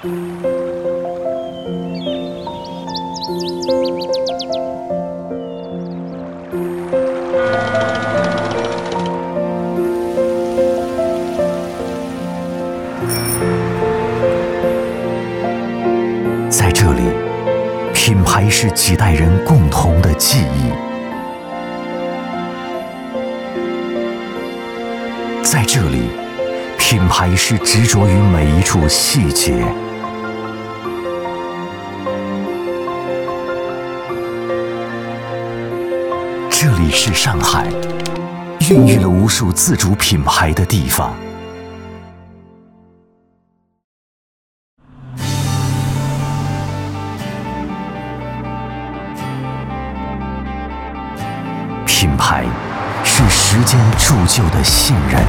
在这里，品牌是几代人共同的记忆。在这里，品牌是执着于每一处细节。这里是上海，孕育了无数自主品牌的地方。品牌是时间铸就的信任。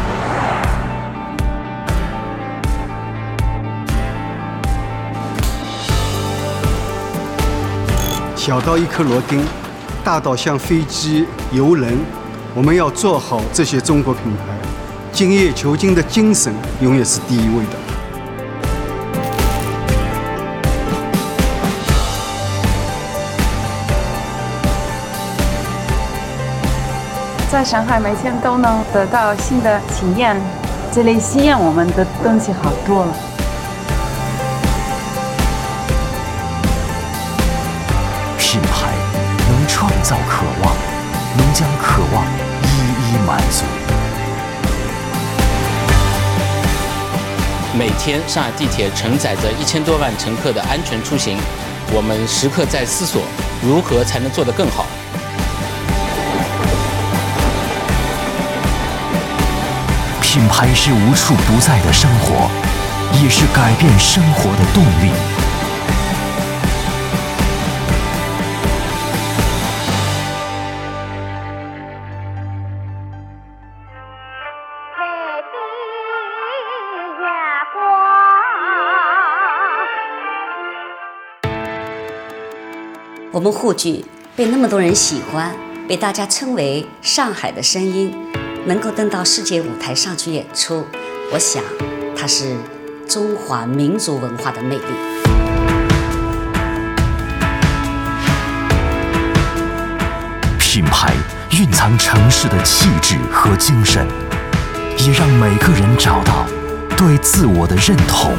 小到一颗螺钉，大到像飞机、游轮，我们要做好这些中国品牌。精益求精的精神永远是第一位的。 在上海每天都能得到新的体验，这里吸引我们的东西好多了。 品牌能创造渴望，能将渴望一一满足。 每天上海地铁承载着1000多万乘客的安全出行，我们时刻在思索如何才能做得更好。 品牌是无处不在的生活，也是改变生活的动力。 我们沪剧被那么多人喜欢，被大家称为上海的声音，能够登到世界舞台上去演出，我想它是中华民族文化的魅力。 品牌蕴藏城市的气质和精神，也让每个人找到对自我的认同。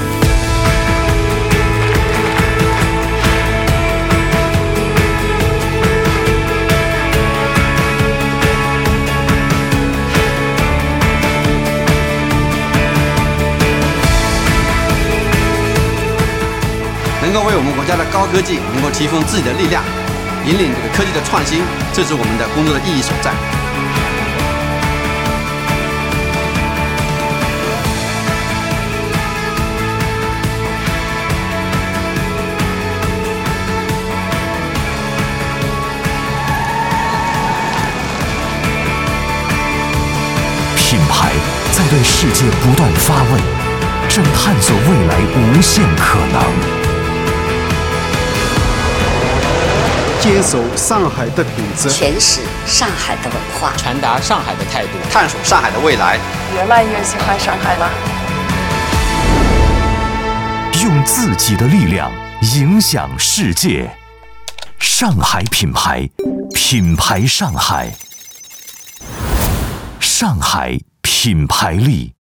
能够为我们国家的高科技能够提供自己的力量，引领这个科技的创新，这是我们的工作的意义所在。 品牌在对世界不断发问，正探索未来无限可能。 坚守上海的品质， 诠释上海的文化， 传达上海的态度， 探索上海的未来。 越来越喜欢上海了。 用自己的力量影响世界。上海品牌，品牌上海。上海品牌力。